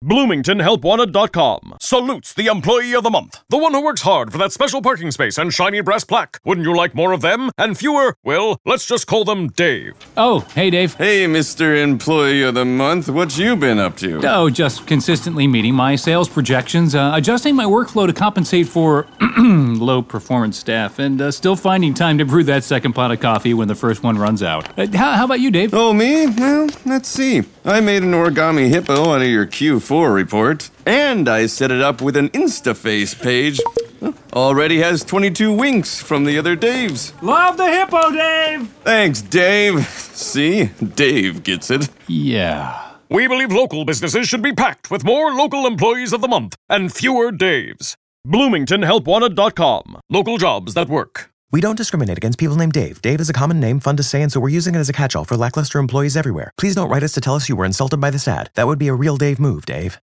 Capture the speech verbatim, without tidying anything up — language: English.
Bloomington Help Wanted dot com salutes the Employee of the Month, the one who works hard for that special parking space and shiny brass plaque. Wouldn't you like more of them and fewer? Well, let's just call them Dave. Oh, hey, Dave. Hey, Mister Employee of the Month, what you been up to? Oh, just consistently meeting my sales projections, uh, adjusting my workflow to compensate for low-performance staff, and uh, still finding time to brew that second pot of coffee when the first one runs out. Uh, how, how about you, Dave? Oh, me? Well, let's see. I made an origami hippo out of your Q four report, and I set it up with an InstaFace page. Already has twenty-two winks from the other Daves. Love the hippo, Dave! Thanks, Dave. See? Dave gets it. Yeah. We believe local businesses should be packed with more local employees of the month and fewer Daves. Bloomington Help Wanted dot com. Local jobs that work. We don't discriminate against people named Dave. Dave is a common name, fun to say, and so we're using it as a catch-all for lackluster employees everywhere. Please don't write us to tell us you were insulted by this ad. That would be a real Dave move, Dave.